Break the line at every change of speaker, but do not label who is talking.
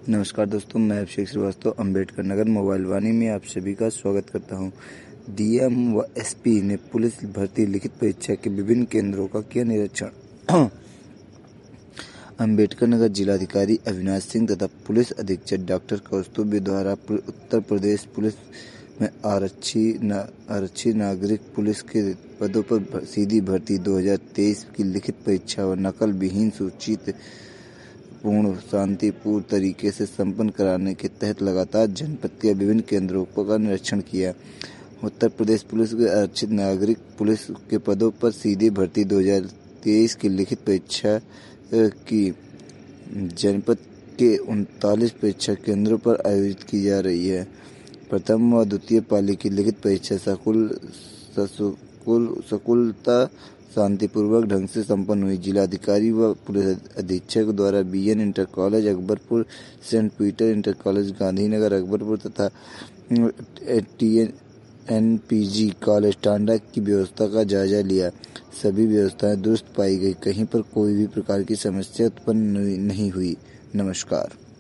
नमस्कार दोस्तों, मैं अभिषेक श्रीवास्तव अम्बेडकर नगर मोबाइल वाणी में आप सभी का स्वागत करता हूं। डीएम व एसपी ने पुलिस भर्ती लिखित परीक्षा के विभिन्न केंद्रों का किया निरीक्षण। अम्बेडकर नगर जिलाधिकारी अविनाश सिंह तथा पुलिस अधीक्षक डॉक्टर कौस्तुभ द्वारा उत्तर प्रदेश पुलिस में आरक्षी नागरिक पुलिस के पदों पर सीधी भर्ती 2023 की लिखित परीक्षा व नकल विहीन सूचित पूर्ण शांतिपूर्ण तरीके से संपन्न कराने के तहत लगातार जनपद के विभिन्न केंद्रों का निरीक्षण किया। उत्तर प्रदेश पुलिस के आरक्षित नागरिक पुलिस के पदों पर सीधी भर्ती 2023 की लिखित परीक्षा की जनपद के 39 परीक्षा केंद्रों पर आयोजित की जा रही है। प्रथम व द्वितीय पाली की लिखित परीक्षा सकुलता शांतिपूर्वक ढंग से संपन्न हुई। जिलाधिकारी व पुलिस अधीक्षक द्वारा BN inter college Akbarpur, Saint Peter inter college Gandhinagar Akbarpur तथा टीएनपीजी कॉलेज टांडा की व्यवस्था का जायजा लिया। सभी व्यवस्थाएं दुरुस्त पाई गई, कहीं पर कोई भी प्रकार की समस्या उत्पन्न नहीं हुई। नमस्कार।